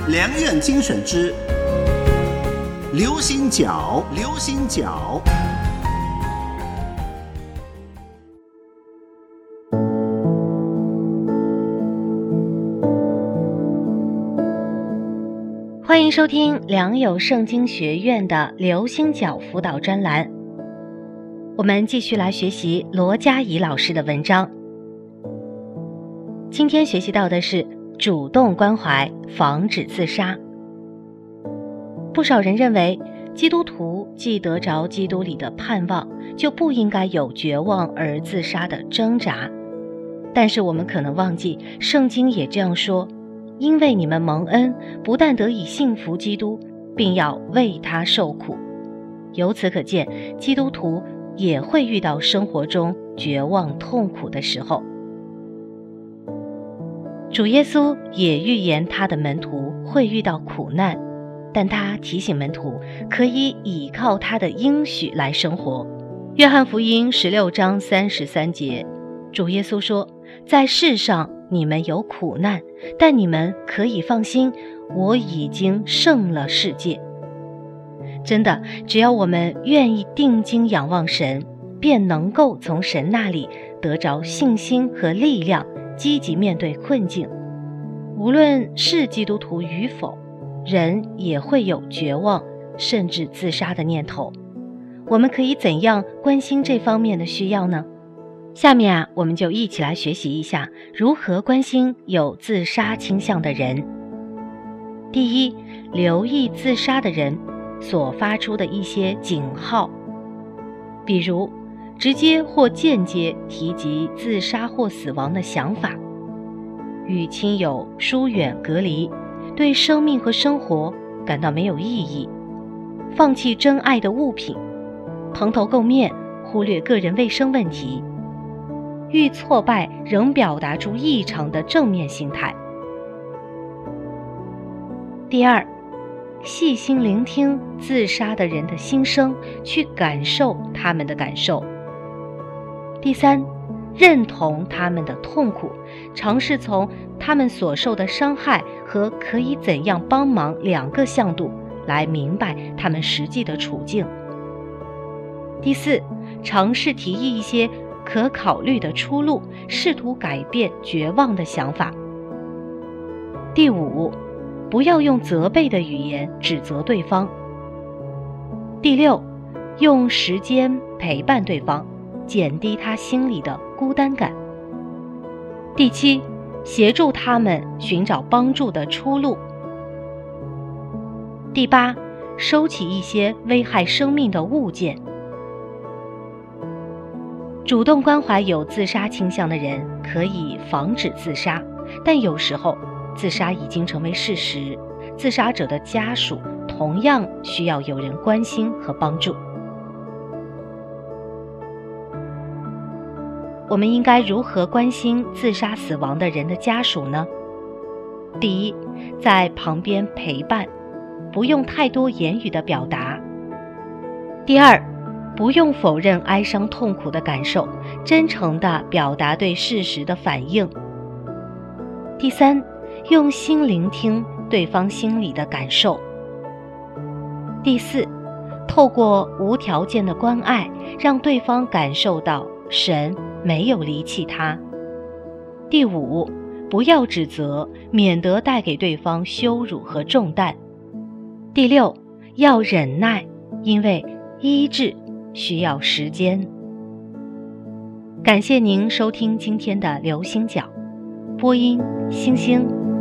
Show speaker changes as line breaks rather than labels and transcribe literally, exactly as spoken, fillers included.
良苑精选之流行角，流行角。
欢迎收听良友圣经学院的流星角辅导专栏，我们继续来学习罗嘉怡老师的文章。今天学习到的是主动关怀，防止自杀。不少人认为基督徒既得着基督里的盼望，就不应该有绝望而自杀的挣扎。但是我们可能忘记，圣经也这样说，因为你们蒙恩，不但得以信服基督，并要为他受苦。由此可见，基督徒也会遇到生活中绝望痛苦的时候。主耶稣也预言他的门徒会遇到苦难，但他提醒门徒可以倚靠他的应许来生活。约翰福音十六章三十三节，主耶稣说，在世上你们有苦难，但你们可以放心，我已经胜了世界。真的，只要我们愿意定睛仰望神，便能够从神那里得着信心和力量，积极面对困境。无论是基督徒与否，人也会有绝望甚至自杀的念头。我们可以怎样关心这方面的需要呢？下面啊，我们就一起来学习一下如何关心有自杀倾向的人。第一，留意自杀的人所发出的一些警号，比如直接或间接提及自杀或死亡的想法，与亲友疏远隔离，对生命和生活感到没有意义，放弃真爱的物品，蓬头垢面，忽略个人卫生问题，遇挫败仍表达出异常的正面心态。第二，细心聆听自杀的人的心声，去感受他们的感受。第三，认同他们的痛苦，尝试从他们所受的伤害和可以怎样帮忙两个向度来明白他们实际的处境。第四，尝试提议一些可考虑的出路，试图改变绝望的想法。第五，不要用责备的语言指责对方。第六，用时间陪伴对方，减低他心里的孤单感。第七，协助他们寻找帮助的出路。第八，收起一些危害生命的物件。主动关怀有自杀倾向的人，可以防止自杀，但有时候自杀已经成为事实，自杀者的家属同样需要有人关心和帮助。我们应该如何关心自杀死亡的人的家属呢？第一，在旁边陪伴，不用太多言语的表达。第二，不用否认哀伤痛苦的感受，真诚地表达对事实的反应。第三，用心聆听对方心里的感受。第四，透过无条件的关爱，让对方感受到神没有离弃他。第五，不要指责，免得带给对方羞辱和重担。第六，要忍耐，因为医治需要时间。感谢您收听今天的流星角，播音星星。